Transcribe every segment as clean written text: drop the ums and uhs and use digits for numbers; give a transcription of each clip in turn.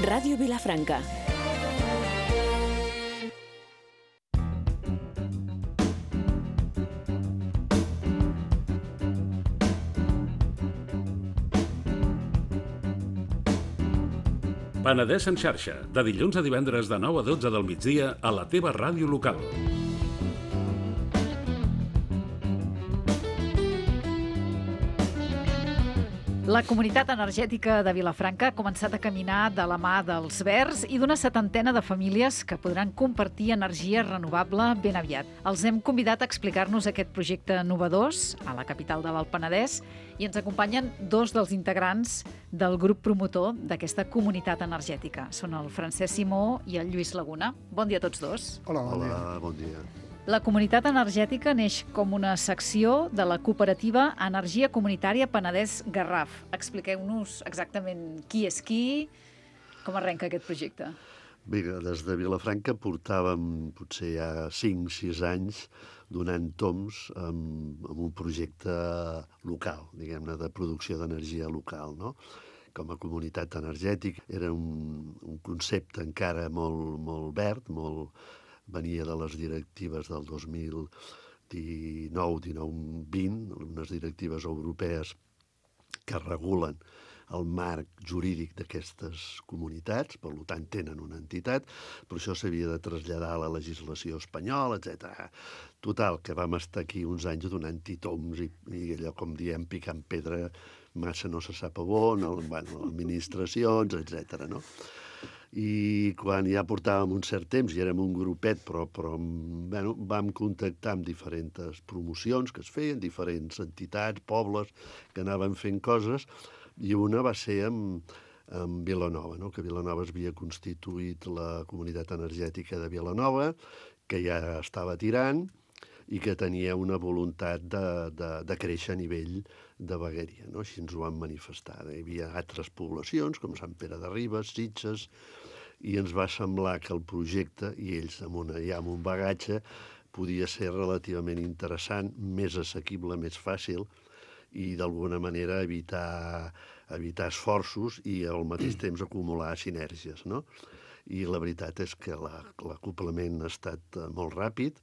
Ràdio Vilafranca. Penedès en xarxa, de dilluns a divendres de 9 a 12 del migdia a la teva ràdio local. La Comunitat Energètica de Vilafranca ha començat a caminar de la mà dels Verds i d'una 70ena de famílies que podran compartir energia renovable ben aviat. Els hem convidat a explicar-nos aquest projecte novedós a la capital de l'Alt Penedès i ens acompanyen dos dels integrants del grup promotor d'aquesta comunitat energètica. Són el Francesc Simó i el Lluís Laguna. Bon dia a tots dos. Hola, bon dia. La comunitat energètica neix com una secció de la cooperativa Energia Comunitària Penedès Garraf. Expliqueu-nos exactament qui és qui, com arrenca aquest projecte. Bé, des de Vilafranca portàvem potser ja 5-6 anys donant toms amb un projecte local, diguem-ne, de producció d'energia local, no? Com a comunitat energètica era un concepte encara molt verd, venia de les directives del 2019, 19-20, unes directives europees que regulen el marc jurídic d'aquestes comunitats, per tant tenen una entitat, però això s'havia de traslladar a la legislació espanyola, etc. Total, que vam estar aquí uns anys donant-hi toms i allò, com diem, picant pedra, massa no se sap a on, administracions, etc. No? I quan ja portàvem un cert temps i érem un grupet, però vam contactar amb diferents promocions que es feien, diferents entitats, pobles, que anaven fent coses, i una va ser amb Vilanova, no? Que Vilanova es havia constituït la comunitat energètica de Vilanova, que ja estava tirant i que tenia una voluntat de créixer a nivell de vegueria, no? Així ens ho van manifestar. Hi havia altres poblacions, com Sant Pere de Ribes, Sitges, i ens va semblar que el projecte, i ells amb un bagatge, podia ser relativament interessant, més assequible, més fàcil, i d'alguna manera evitar esforços i al mateix temps acumular sinergies, no? I la veritat és que l'acoplament ha estat molt ràpid,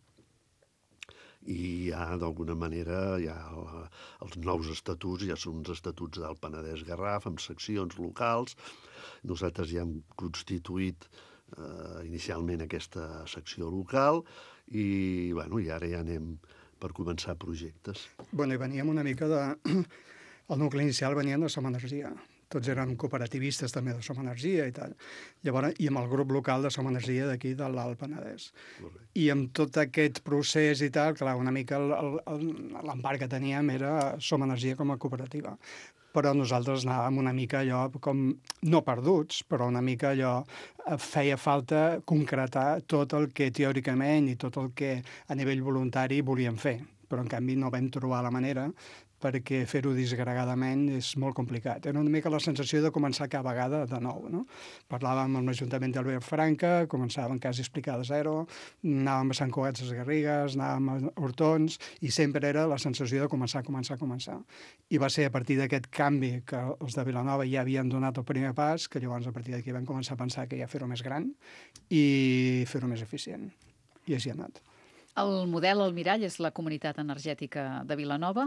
i d'alguna manera els nous estatuts ja són uns estatuts del Penedès Garraf amb seccions locals. Nosaltres ja hem constituït inicialment aquesta secció local i ara ja anem per començar projectes. I veníem una mica el nucli inicial venien de Som Energia. Tots eren cooperativistes també de Som Energia i tal. Llavors, i amb el grup local de Som Energia d'aquí de l'Alt Penedès. Correcte. I amb tot aquest procés i tal, clar, una mica l'empar que teníem era Som Energia com a cooperativa. Però nosaltres anàvem una mica allò com, no perduts, però una mica allò feia falta concretar tot el que teòricament i tot el que a nivell voluntari volíem fer. Però en canvi no vam trobar la manera perquè fer-ho disgregadament és molt complicat. Era una mica la sensació de començar cada vegada de nou, no? Parlàvem amb l'Ajuntament de Vilafranca, començàvem quasi a explicar de zero, anàvem a Sant Cugat de Garrigues, anàvem a Hortons, i sempre era la sensació de començar. I va ser a partir d'aquest canvi que els de Vilanova ja havien donat el primer pas, que llavors a partir d'aquí vam començar a pensar que ja fer-ho més gran i fer-ho més eficient. I així ha anat. El model, el mirall, és la comunitat energètica de Vilanova.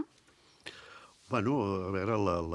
A veure,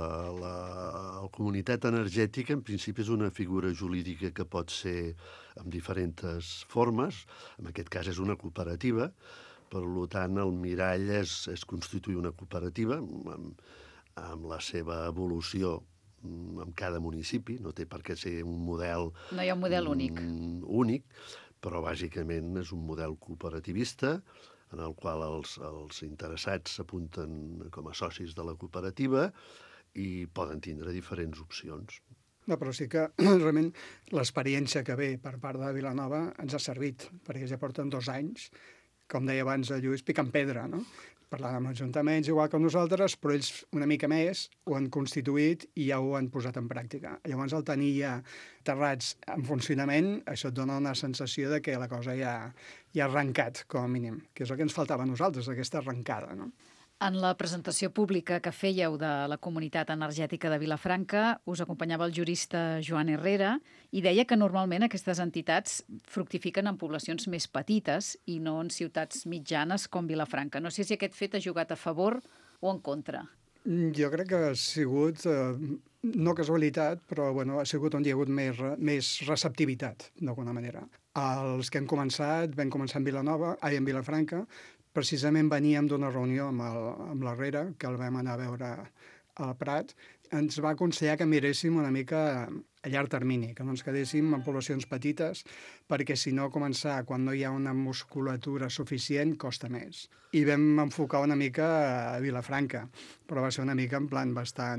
la comunitat energètica en principi és una figura jurídica que pot ser amb diferents formes. En aquest cas és una cooperativa, per tant el mirall és constituir una cooperativa amb la seva evolució en cada municipi. No té per què ser un model... No hi ha un model únic, però bàsicament és un model cooperativista en el qual els interessats s'apunten com a socis de la cooperativa i poden tindre diferents opcions. No, però sí que realment l'experiència que ve per part de Vilanova ens ha servit, perquè ja porten 2 anys, com deia abans el Lluís, picant pedra, no? Parlant amb ajuntaments, igual que nosaltres, però ells una mica més ho han constituït i ja ho han posat en pràctica. Llavors, al tenir ja terrats en funcionament, això et dona una sensació de que la cosa ja ha arrencat, com a mínim, que és el que ens faltava a nosaltres, aquesta arrencada, no? En la presentació pública que fèieu de la Comunitat Energètica de Vilafranca us acompanyava el jurista Joan Herrera i deia que normalment aquestes entitats fructifiquen en poblacions més petites i no en ciutats mitjanes com Vilafranca. No sé si aquest fet ha jugat a favor o en contra. Jo crec que ha sigut, no casualitat, però bueno, ha sigut on hi ha hagut més receptivitat, d'alguna manera. Els que vam començar en Vilafranca, precisament veníem d'una reunió amb l'Herrera, que el vam anar a veure al Prat, ens va aconsellar que miréssim una mica a llarg termini, que no ens quedéssim en poblacions petites, perquè si no començar quan no hi ha una musculatura suficient costa més. I vam enfocar una mica a Vilafranca, però va ser una mica en plan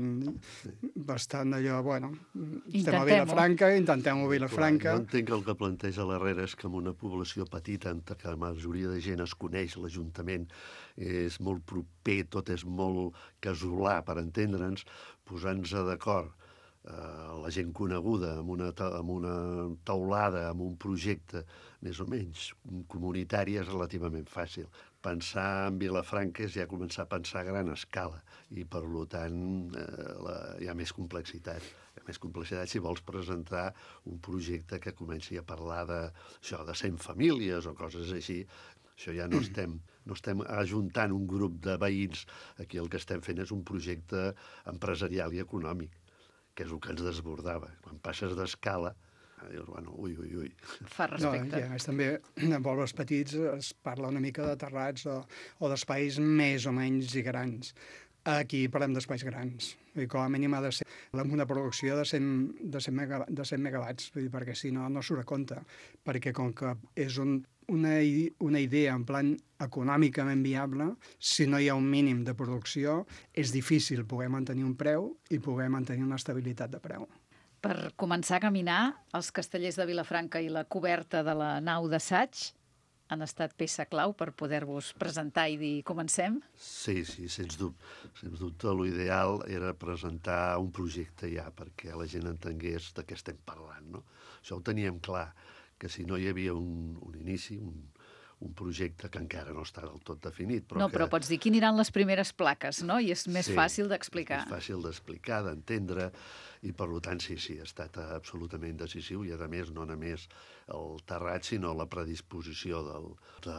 bastant allò, bueno, estem a Vilafranca, intentem-ho a Vilafranca. Jo entenc que el que planteja l'Herrera és que en una població petita, en què la majoria de gent es coneix, l'Ajuntament és molt proper, tot és molt casolà, per entendre'ns, posant-se d'acord la gent coneguda amb una taulada, amb un projecte més o menys comunitari és relativament fàcil. Pensar en Vilafranca és ja començar a pensar a gran escala i, per tant, hi ha més complexitat. Hi ha més complexitat si vols presentar un projecte que comenci a parlar de 100 famílies o coses així. Això ja no estem ajuntant un grup de veïns. Aquí el que estem fent és un projecte empresarial i econòmic, que és el que ens desbordava. Quan passes d'escala, dius, bueno, ui. Fa respecte. No, i a més també, en pobles petits es parla una mica de terrats o d'espais més o menys grans. Aquí parlem d'espais grans. I com a mínim ha de ser amb una producció de 100 megawatts, vull dir, perquè si no, no surt a compte. Perquè com que és una idea en plan econòmicament viable, si no hi ha un mínim de producció, és difícil poder mantenir un preu i poder mantenir una estabilitat de preu. Per començar a caminar, els castellers de Vilafranca i la coberta de la nau d'assaig han estat peça clau per poder-vos presentar i dir comencem? Sí, sens dubte. Sens dubte, l'ideal era presentar un projecte ja, perquè la gent entengués de què estem parlant, no? Això ho teníem clar, que si no hi havia un inici, un projecte que encara no està del tot definit. Però pots dir quin aniran les primeres plaques, no? I és més fàcil d'explicar. És més fàcil d'explicar, d'entendre, i per tant sí, ha estat absolutament decisiu, i a més no només el terrat, sinó la predisposició de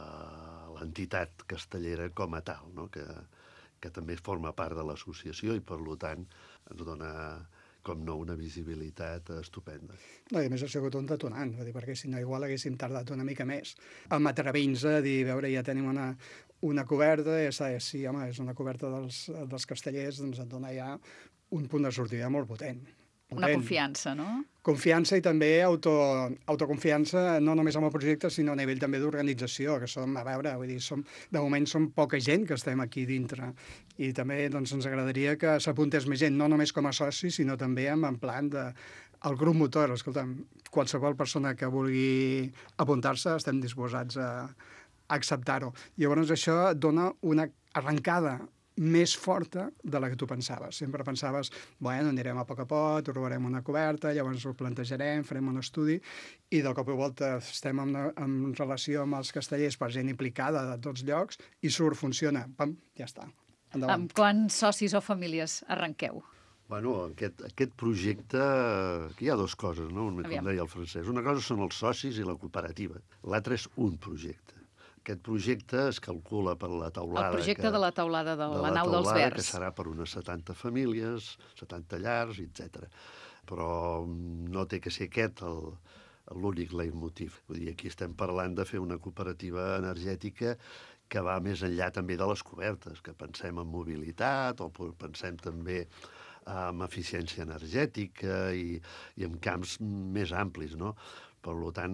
l'entitat castellera com a tal, no? que també forma part de l'associació i per tant ens dona, com no, una visibilitat estupenda. No, i a més ha sigut un detonant, perquè si no igual haguéssim tardat una mica més. Amb atrevint-nos a dir, veure, ja tenim una coberta, ja saps, sí, home, és una coberta dels castellers, doncs et dona ja un punt de sortida molt potent. Una confiança, no? Confiança i també autoconfiança, no només amb el projecte, sinó a nivell també d'organització, que som, a veure, vull dir, de moment som poca gent que estem aquí dintre. I també doncs, ens agradaria que s'apuntés més gent, no només com a soci, sinó també en plan el grup motor. Escolta'm, qualsevol persona que vulgui apuntar-se estem disposats a acceptar-ho. Llavors això et dona una arrencada més forta de la que tu pensaves. Sempre pensaves, bueno, anirem a poc, trobarem una coberta, llavors ho plantejarem, farem un estudi, i del cop i volta estem en relació amb els castellers per gent implicada de tots llocs, i funciona, pam, ja està. Endavant. Amb quants socis o famílies arrenqueu? Bueno, aquest projecte, aquí hi ha dues coses, no? Com deia el Francesc. Una cosa són els socis i la cooperativa. L'altre és un projecte. Aquest projecte es calcula per la taulada... El projecte de la taulada de la nau dels Verds. Que serà per unes 70 famílies, 70 llars, etc. Però no té que ser aquest l'únic leitmotiv. Vull dir, aquí estem parlant de fer una cooperativa energètica que va més enllà també de les cobertes, que pensem en mobilitat o pensem també en eficiència energètica i en camps més amplis, no? Per tant,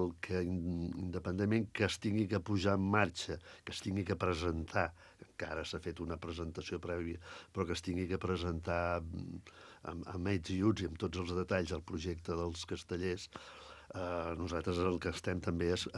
independentment que es tingui que posar en marxa, que es tingui que presentar, encara s'ha fet una presentació prèvia, però que es tingui que presentar amb ets i uts i amb tots els detalls del projecte dels castellers, nosaltres el que estem també és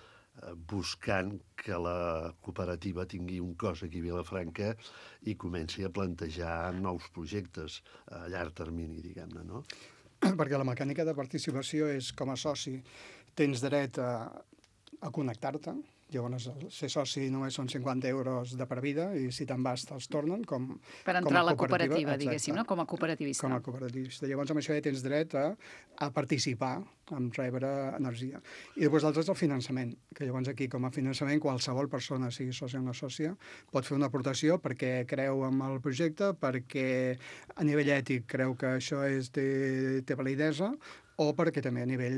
buscant que la cooperativa tingui un cos aquí a Vilafranca i comenci a plantejar nous projectes a llarg termini, diguem-ne, no? Perquè la mecànica de participació és, com a soci, tens dret a connectar-te, Llavors, ser soci només són 50 euros de per vida i si te'n vas te'ls tornen per entrar a la cooperativa, diguéssim, no? Com a cooperativista. Com a cooperativista. Llavors, amb això ja tens dret a participar, a rebre energia. I després l'altre és el finançament, que llavors aquí, com a finançament, qualsevol persona, sigui sòcia o no sòcia, pot fer una aportació perquè creu en el projecte, perquè a nivell ètic creu que això té validesa, o perquè també a nivell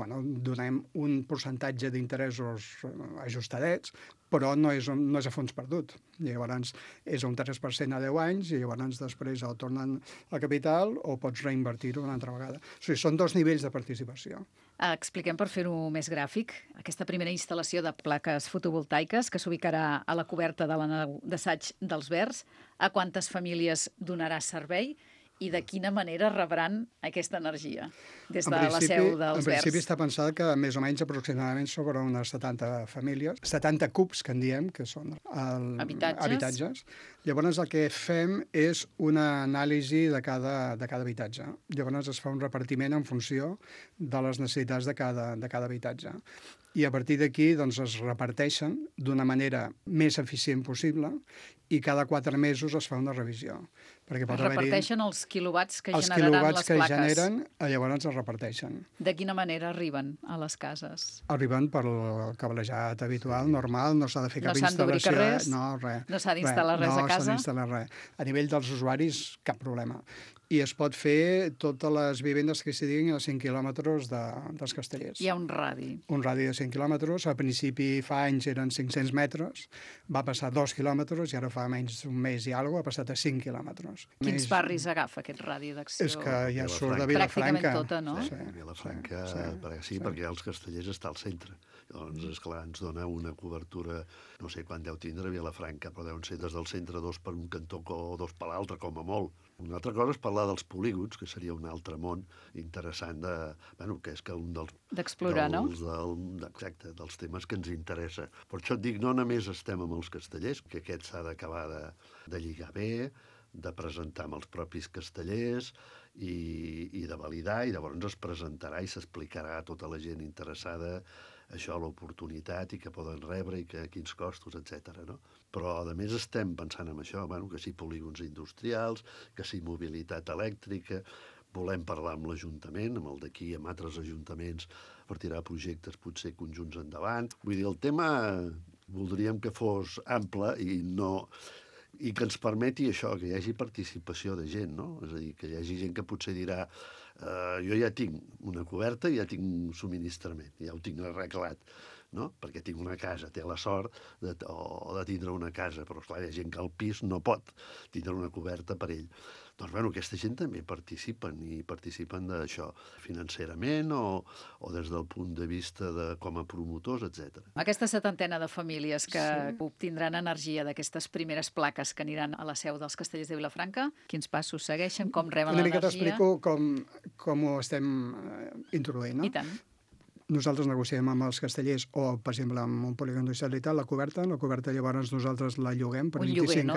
donem un percentatge d'interessos ajustadets, però no és a fons perdut. Llavors és un 3% a 10 anys i llavors després el tornen a capital o pots reinvertir-ho una altra vegada. O sigui, són dos nivells de participació. Expliquem per fer-ho més gràfic. Aquesta primera instal·lació de plaques fotovoltaiques que s'ubicarà a la coberta de la nau d'assaig dels Verds, a quantes famílies donarà servei i de quina manera rebran aquesta energia des de la seu dels Verds? En principi està pensat que més o menys aproximadament sobre unes 70 famílies, 70 cubs, que en diem, que són habitatges. Llavors el que fem és una anàlisi de cada habitatge. Llavors es fa un repartiment en funció de les necessitats de cada habitatge. I a partir d'aquí doncs, es reparteixen d'una manera més eficient possible i cada 4 mesos es fa una revisió. Perquè pot es reparteixen els quilowatts que generaran les plaques. Els quilowatts que generen, llavors es reparteixen. De quina manera arriben a les cases? Arriben per el cablejat habitual, normal, no s'ha de fer cap instal·lació. No s'han d'obrir res? No, res. No s'ha d'instal·lar res a casa? No s'ha d'instal·lar res. A nivell dels usuaris, cap problema. I es pot fer totes les vivendes que s'hi diguin a 5 quilòmetres dels Castellers. Hi ha un radi. Un radi de 5 quilòmetres. Al principi fa anys eren 500 metres, va passar 2 quilòmetres i ara fa menys d'un mes i alguna cosa ha passat a 5 quilòmetres. Quins barris agafa aquest radi d'acció? És que ja surt de Vilafranca. Pràcticament tota, no? Sí, Vilafranca, sí, perquè els Castellers està al centre. Llavors, esclar, ens dona una cobertura, no sé quan deu tindre Vilafranca, però deuen ser des del centre 2 per un cantó o 2 per l'altre, com a molt. Una altra cosa és parlar dels polígons, que seria un altre món interessant que és que un d'explorar, no? Exacte, dels temes que ens interessa. Per això et dic, no només estem amb els castellers, que aquest s'ha d'acabar de lligar bé, de presentar amb els propis castellers i de validar, i llavors es presentarà i s'explicarà a tota la gent interessada això, l'oportunitat i que poden rebre i quins costos, etc. No? Però, a més, estem pensant en això, que sí polígons industrials, que sí mobilitat elèctrica, volem parlar amb l'Ajuntament, amb el d'aquí, amb altres ajuntaments, per tirar projectes potser conjunts endavant. Vull dir, el tema voldríem que fos ample i que ens permeti això, que hi hagi participació de gent, no? És a dir, que hi hagi gent que potser dirà jo ja tinc una coberta i ja tinc un subministrament, ja ho tinc arreglat, no? Perquè tinc una casa, té la sort de tindre una casa, però esclar, hi ha gent que al pis no pot tindre una coberta per ell. Doncs, aquesta gent també participen d'això financerament o des del punt de vista com a promotors, etc. Aquesta setantena de famílies que obtindran energia d'aquestes primeres plaques que aniran a la seu dels Castellers de Vilafranca, quins passos segueixen, com reben l'energia? Una mica t'explico com ho estem introduint, no? I tant. Nosaltres negociem amb els castellers o, per exemple, amb un polígon industrial i tal, la coberta llavors nosaltres la lloguem per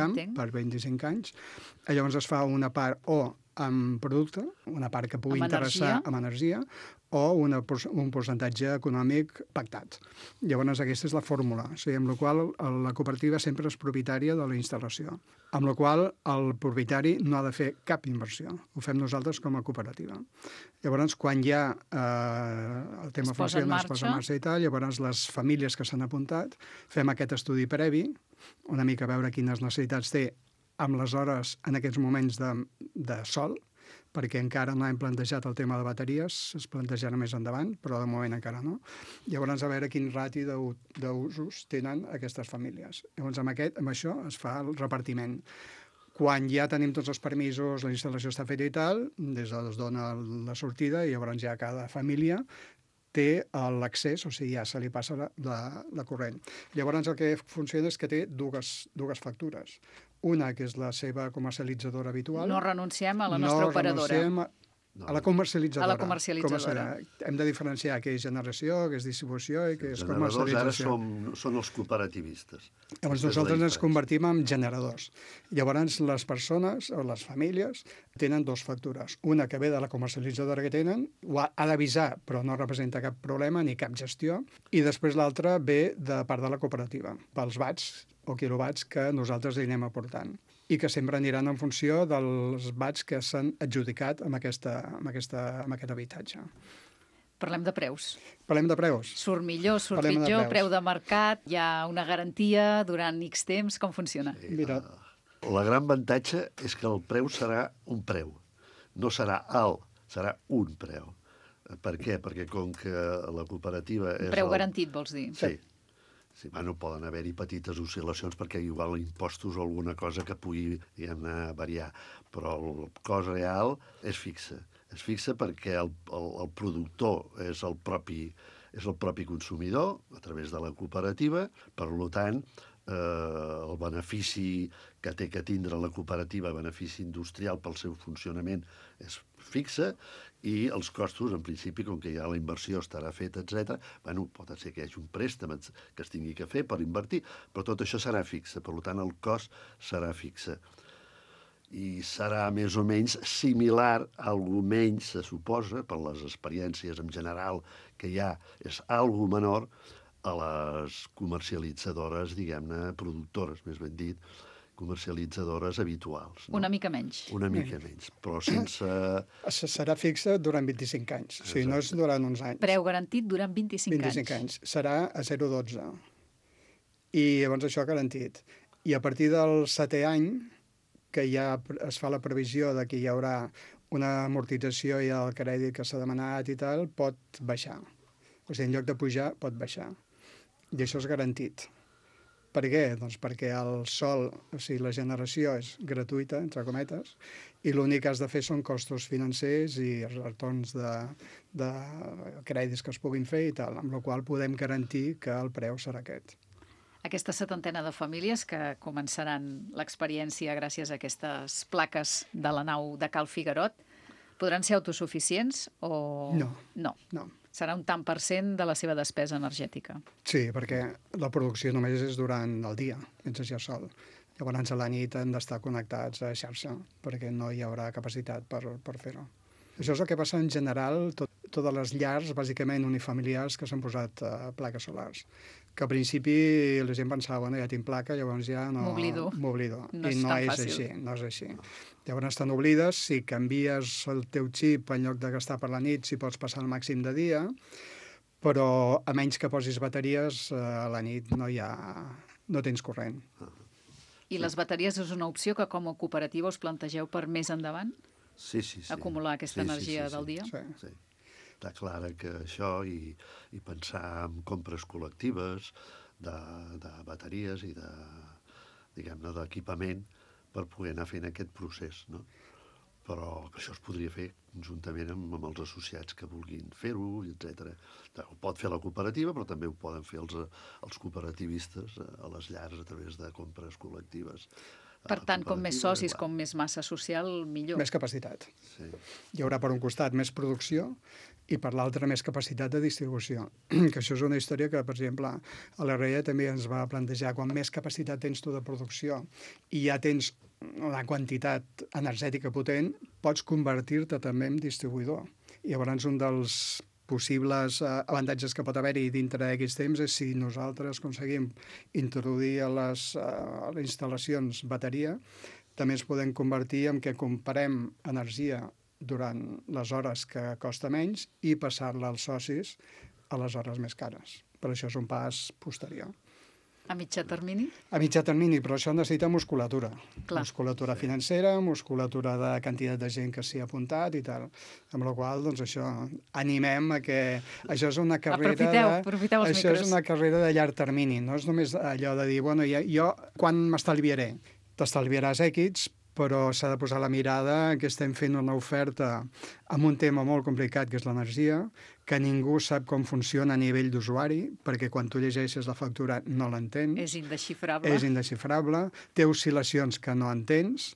25 anys. Llavors es fa una part o amb producte, una part que pugui interessar amb energia, o un percentatge econòmic pactat. Llavors aquesta és la fórmula, amb la qual la cooperativa sempre és propietària de la instal·lació, amb la qual el propietari no ha de fer cap inversió. Ho fem nosaltres com a cooperativa. Llavors, quan ja el tema funciona, es posa en marxa i tal, llavors les famílies que s'han apuntat fem aquest estudi previ, una mica veure quines necessitats té amb les hores en aquests moments de sol, perquè encara no hem plantejat el tema de bateries, es plantejarà més endavant, però de moment encara no. Llavors, a veure quin rati d'usos tenen aquestes famílies. Llavors, amb això es fa el repartiment. Quan ja tenim tots els permisos, la instal·lació està feta i tal, des d'on es dona la sortida, i llavors ja cada família té l'accés, o sigui, ja se li passa la corrent. Llavors, el que funciona és que té dues factures. Una, que és la seva comercialitzadora habitual. No renunciem a la nostra operadora. A la comercialitzadora. A la comercialitzadora. Hem de diferenciar què és generació, què és distribució i què és Generadors comercialització. ara són els cooperativistes. Llavors nosaltres ens convertim en generadors. Llavors les persones o les famílies tenen dues factures. Una que ve de la comercialitzadora que tenen, ho ha d'avisar però no representa cap problema ni cap gestió, i després l'altra ve de part de la cooperativa, pels watts o quilowatts que nosaltres li anem aportant i que sempre aniran en funció dels watts que s'han adjudicat amb aquest habitatge. Parlem de preus. Parlem de preus. Surt millor, surt Parlem de pitjor, preus. preu de mercat, hi ha una garantia durant X temps, com funciona? Mira, La gran avantatge és que el preu serà un preu. No serà alt, serà un preu. Per què? Perquè com que la cooperativa és... Preu garantit, vols dir? Sí. Sí, bueno, poden haver-hi petites oscil·lacions perquè igual impostos o alguna cosa que pugui variar, però el cost real és fixe. És fixe perquè el productor és el propi consumidor a través de la cooperativa, per tant, el benefici que té que tindre la cooperativa, benefici industrial pel seu funcionament, és fixe, i els costos, en principi, com que ja la inversió estarà feta, etc., bueno, pot ser que hi hagi un préstec que es tingui que fer per invertir, però tot això serà fixe, per tant, el cost serà fixe. I serà més o menys similar, algo menys, se suposa, per les experiències en general que hi ha, és algo menor a les comercialitzadores, diguem-ne, productores, més ben dit, comercialitzadores habituals. No? Una mica menys. Una mica menys, però sense... serà fixa durant 25 anys, o sigui, no és durant uns anys. Preu garantit durant 25 anys. Serà a 0,12. I llavors això garantit. I a partir del 7è any, que ja es fa la previsió de que hi haurà una amortització i el crèdit que s'ha demanat i tal, pot baixar. O sigui, en lloc de pujar, pot baixar. I això és garantit. Per què? Doncs perquè el sol, o sigui, la generació és gratuïta, entre cometes, i l'únic que has de fer són costos financers i retorns de crèdits que es puguin fer i tal, amb la qual podem garantir que el preu serà aquest. Aquesta setantena de famílies que començaran l'experiència gràcies a aquestes plaques de la nau de Cal Figuerot, podran ser autosuficients o... No. Serà un tant per cent de la seva despesa energètica. Sí, perquè la producció només és durant el dia, mentre hi ha sol. Llavors a la nit han d'estar connectats a xarxa, perquè no hi haurà capacitat per fer-ho. Això és el que passa en general, totes les llars, bàsicament unifamiliars, que s'han posat plaques solars. Que al principi la gent pensava, bueno, ja tinc placa, llavors ja no... M'oblido. I no és així, no és així. Llavors estan oblides, si canvies el teu xip en lloc de gastar per la nit, si pots passar el màxim de dia, però a menys que posis bateries, a la nit no tens corrent. I les bateries és una opció que com a cooperativa us plantegeu per més endavant? Sí. Acumular aquesta energia del dia? Sí. Està clar que això i pensar en compres col·lectives de bateries i diguem-ne, d'equipament per poder anar fent aquest procés, no? Però això es podria fer conjuntament amb els associats que vulguin fer-ho, etc. Ho pot fer la cooperativa, però també ho poden fer els cooperativistes a les llars a través de compres col·lectives. Per tant, com més socis, com més massa social, millor. Més capacitat. Sí. Hi haurà per un costat més producció i per l'altre més capacitat de distribució. Que això és una història que, per exemple, a l'RE també ens va plantejar quan més capacitat tens tu de producció i ja tens una quantitat energètica potent, pots convertir-te també en distribuïdor. I llavors un dels possibles avantatges que pot haver-hi dintre d'aquests temps és si nosaltres aconseguim introduir a les instal·lacions bateria, també ens podem convertir en que comprem energia durant les hores que costa menys i passar-la als socis a les hores més cares. Per això és un pas posterior. A mitjà termini? A mitjà termini, però això necessita musculatura. Clar. Musculatura financera, musculatura de quantitat de gent que s'hi ha apuntat i tal. Amb la qual cosa, doncs això, animem a que... Això és una carrera Aprofiteu els això micros. és una carrera de llarg termini, no és només allò de dir, bueno, jo quan m'estalviaré? T'estalviaràs èquits, però s'ha de posar la mirada que estem fent una oferta amb un tema molt complicat, que és l'energia, que ningú sap com funciona a nivell d'usuari, perquè quan tu llegeixes la factura no l'entens. És indesxifrable. És indesxifrable, té oscil·lacions que no entens,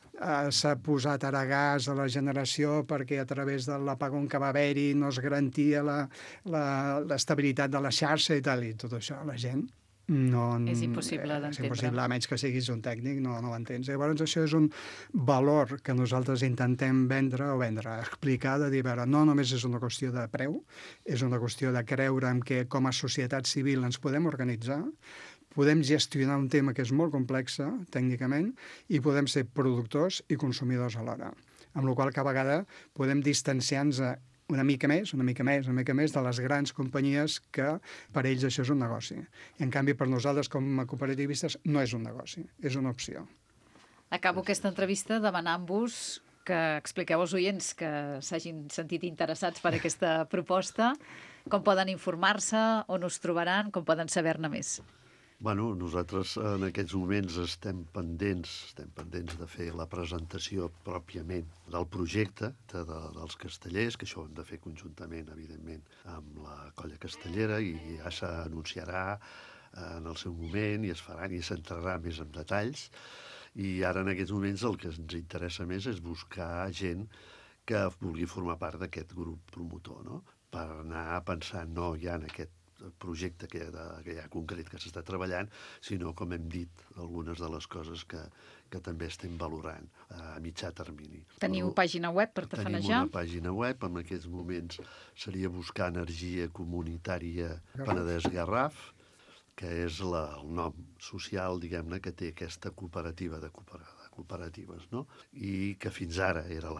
s'ha posat ara gas a la generació perquè a través de l'apagón que va haver-hi no es garantia l'estabilitat de la xarxa i tal, i tot això la gent no... És impossible d'entendre. És impossible, a menys que siguis un tècnic, no ho entens. Llavors, això és un valor que nosaltres intentem explicar, de dir, no només és una qüestió de preu, és una qüestió de creure en que com a societat civil ens podem organitzar, podem gestionar un tema que és molt complex tècnicament i podem ser productors i consumidors alhora. Amb la qual cosa, cada vegada podem distanciar-nos una mica més de les grans companyies que per ells això és un negoci. I en canvi, per nosaltres com a cooperativistes no és un negoci, és una opció. Acabo aquesta entrevista demanant-vos que expliqueu als oients que s'hagin sentit interessats per aquesta proposta, com poden informar-se, on us trobaran, com poden saber-ne més. Bueno, nosaltres en aquests moments estem pendents de fer la presentació pròpiament del projecte dels castellers, que això ho hem de fer conjuntament, evidentment, amb la colla castellera, i ja s'anunciarà en el seu moment i es faran i s'entrarà més en detalls. I ara en aquests moments el que ens interessa més és buscar gent que vulgui formar part d'aquest grup promotor, no? Per anar pensant no ja en aquest projecte que hi ha concret que s'està treballant, sinó, com hem dit, algunes de les coses que també estem valorant a mitjà termini. Teniu pàgina web per tafanejar? Tenim una pàgina web, en aquests moments seria buscar Energia Comunitària Penedès Garraf, que és el nom social, diguem-ne, que té aquesta cooperativa de cooperatives, no? I que fins ara era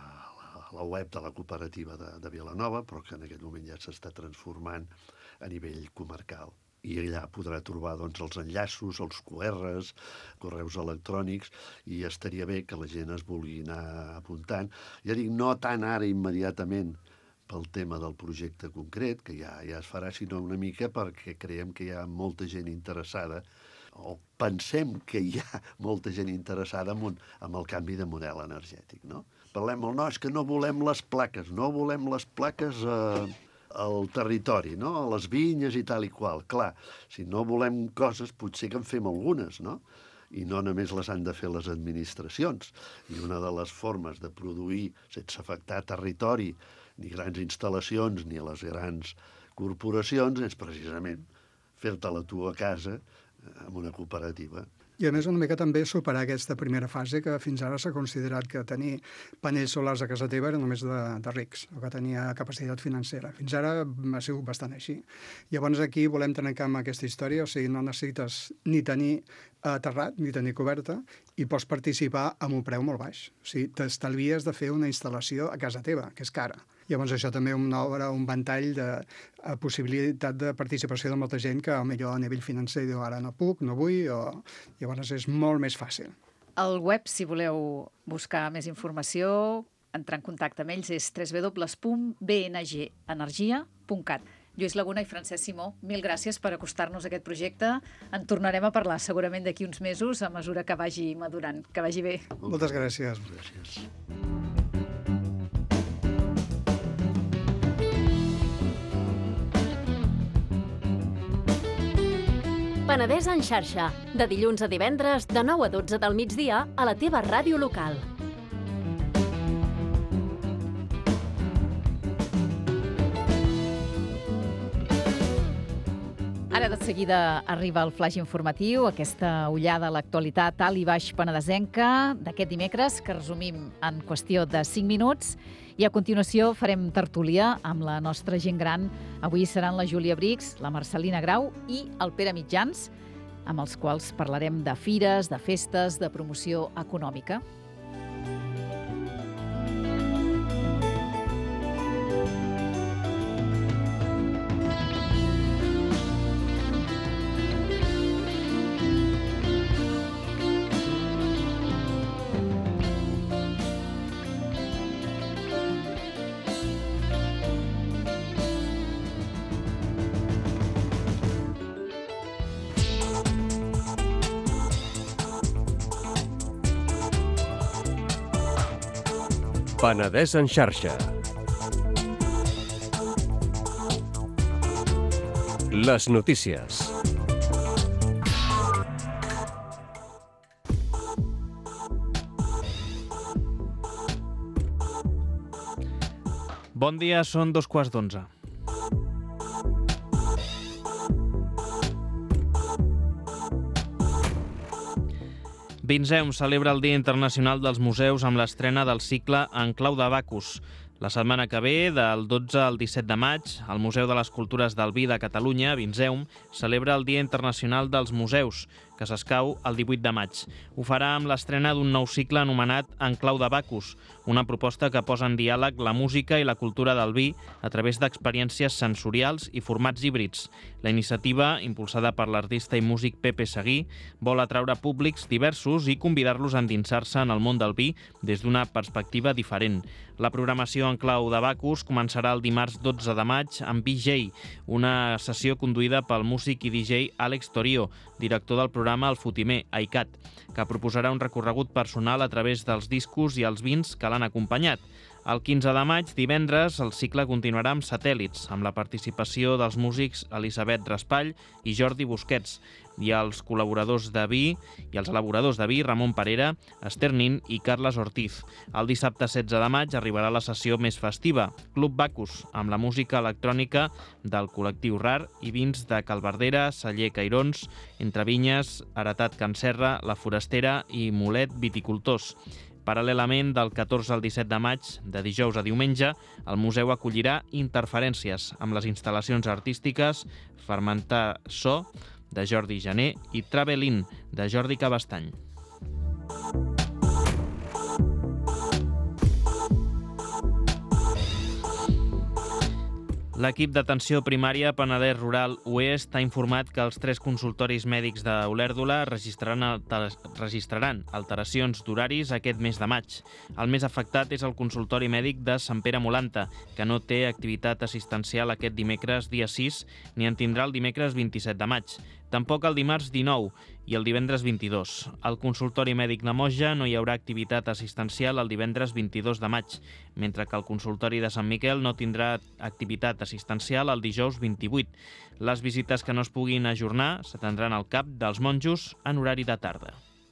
la web de la cooperativa de Vilanova, però que en aquest moment ja s'està transformant a nivell comarcal. I allà podrà trobar els enllaços, els QRs, correus electrònics, i estaria bé que la gent es vulgui anar apuntant. Ja dic, no tant ara immediatament pel tema del projecte concret, que ja es farà, sinó una mica perquè creiem que hi ha molta gent interessada, o pensem que hi ha molta gent interessada en el canvi de model energètic, no? Parlem és que no volem les plaques al territori, no? A les vinyes i tal i qual. Clar, si no volem coses, potser que en fem algunes, no? I no només les han de fer les administracions. I una de les formes de produir sense afectar territori, ni grans instal·lacions, ni a les grans corporacions, és precisament fer-te-la tu a casa amb una cooperativa. I a més una mica també superar aquesta primera fase que fins ara s'ha considerat que tenir panells solars a casa teva era només de rics, o que tenia capacitat financera. Fins ara ha sigut bastant així. Llavors aquí volem trencar amb aquesta història, o sigui, no necessites ni tenir terrat ni tenir coberta i pots participar amb un preu molt baix. O sigui, t'estalvies de fer una instal·lació a casa teva, que és cara. Llavors això també obre un ventall de possibilitat de participació de molta gent que potser a nivell financer diu ara no puc, no vull, llavors és molt més fàcil. El web, si voleu buscar més informació, entrar en contacte amb ells, és www.bngenergia.cat. Lluís Laguna i Francesc Simó, mil gràcies per acostar-nos a aquest projecte. En tornarem a parlar segurament d'aquí uns mesos a mesura que vagi madurant. Que vagi bé. Moltes gràcies. Gràcies. Penedès en xarxa, de dilluns a divendres, de 9 a 12 del migdia, a la teva ràdio local. Ara de seguida arriba el flaix informatiu, aquesta ullada a l'actualitat alt i baix penedesenca d'aquest dimecres, que resumim en qüestió de 5 minuts. I a continuació farem tertúlia amb la nostra gent gran. Avui seran la Júlia Brix, la Marcelina Grau i el Pere Mitjans, amb els quals parlarem de fires, de festes, de promoció econòmica. Penedès en xarxa. Les notícies. Bon dia, són 11:15. Vinzeum celebra el Dia Internacional dels Museus amb l'estrena del cicle En clau de Bacus. La setmana que ve, del 12 al 17 de maig, el Museu de les Cultures del Vi de Catalunya, Vinzeum, celebra el Dia Internacional dels Museus, que s'escau el 18 de maig. Ho farà amb l'estrena d'un nou cicle anomenat En clau de Bacus, una proposta que posa en diàleg la música i la cultura del vi a través d'experiències sensorials i formats híbrids. La iniciativa, impulsada per l'artista i músic Pepe Seguí, vol atraure públics diversos i convidar-los a endinsar-se en el món del vi des d'una perspectiva diferent. La programació En clau de Bacus començarà el dimarts 12 de maig amb VJ, una sessió conduïda pel músic i DJ Àlex Torio, director del programa El Fotimer, AICAT, que proposarà un recorregut personal a través dels discos i els vins que l'han acompanyat. El 15 de maig, divendres, el cicle continuarà amb Satèl·lits, amb la participació dels músics Elisabet Raspall i Jordi Busquets, i els col·laboradors de vi i els elaboradors de vi Ramon Parera, Esther Nin i Carles Ortiz. El dissabte 16 de maig arribarà la sessió més festiva, Club Bacus, amb la música electrònica del col·lectiu RAR i vins de Calverdera, Celler Cairons, Entre Vinyes, Heretat Can Serra, La Forastera i Molet Viticultors. Paral·lelament, del 14 al 17 de maig, de dijous a diumenge, el museu acollirà Interferències, amb les instal·lacions artístiques Fermentar So, de Jordi Jané, i Travel-in, de Jordi Cabestany. L'equip d'atenció primària Penedès Rural Oest ha informat que els 3 consultoris mèdics d'Olèrdola registraran alteracions d'horaris aquest mes de maig. El més afectat és el consultori mèdic de Sant Pere Molanta, que no té activitat assistencial aquest dimecres dia 6 ni en tindrà el dimecres 27 de maig. Tampoc el dimarts 19 i el divendres 22. Al consultori mèdic de Moja no hi haurà activitat assistencial el divendres 22 de maig, mentre que el consultori de Sant Miquel no tindrà activitat assistencial el dijous 28. Les visites que no es puguin ajornar s'atendran al CAP dels monjos en horari de tarda.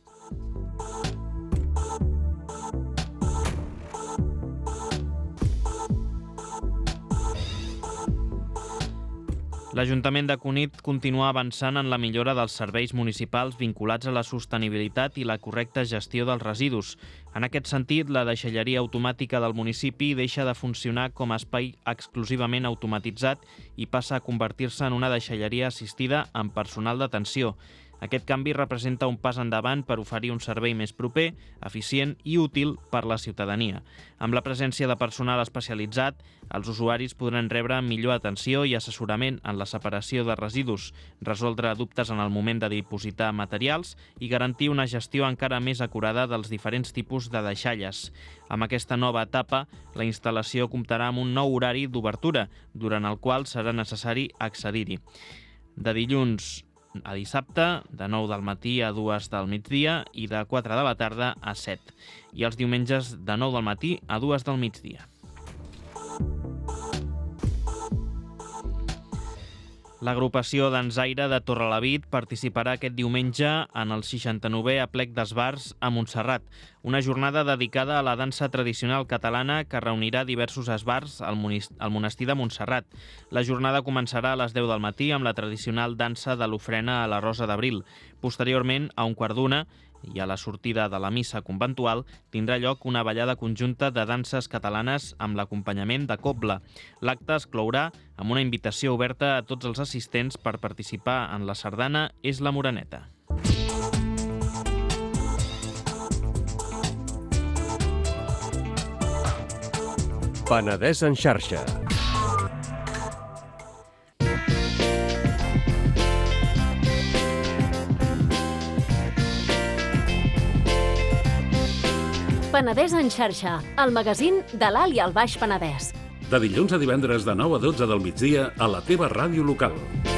L'Ajuntament de Cunit continua avançant en la millora dels serveis municipals vinculats a la sostenibilitat i la correcta gestió dels residus. En aquest sentit, la deixalleria automàtica del municipi deixa de funcionar com a espai exclusivament automatitzat i passa a convertir-se en una deixalleria assistida amb personal d'atenció. Aquest canvi representa un pas endavant per oferir un servei més proper, eficient i útil per la ciutadania. Amb la presència de personal especialitzat, els usuaris podran rebre millor atenció i assessorament en la separació de residus, resoldre dubtes en el moment de dipositar materials i garantir una gestió encara més acurada dels diferents tipus de deixalles. Amb aquesta nova etapa, la instal·lació comptarà amb un nou horari d'obertura, durant el qual serà necessari accedir-hi. De dilluns a dissabte, de 9 del matí a 2 del migdia i de 4 de la tarda a 7. I els diumenges de 9 del matí a 2 del migdia. L'agrupació Dansaire de Torrelavit participarà aquest diumenge en el 69è Aplec d'Esbars a Montserrat, una jornada dedicada a la dansa tradicional catalana que reunirà diversos esbars al monestir de Montserrat. La jornada començarà a les 10 del matí amb la tradicional dansa de l'ofrena a la Rosa d'Abril. Posteriorment, a 1:15, i a la sortida de la missa conventual, tindrà lloc una ballada conjunta de danses catalanes amb l'acompanyament de cobla. L'acte es clourà amb una invitació oberta a tots els assistents per participar en la sardana És la Moreneta. Penedès en xarxa. Penedès en xarxa, el magazín de l'Alt i el Baix Penedès. De dilluns a divendres de 9 a 12 del migdia a la teva ràdio local.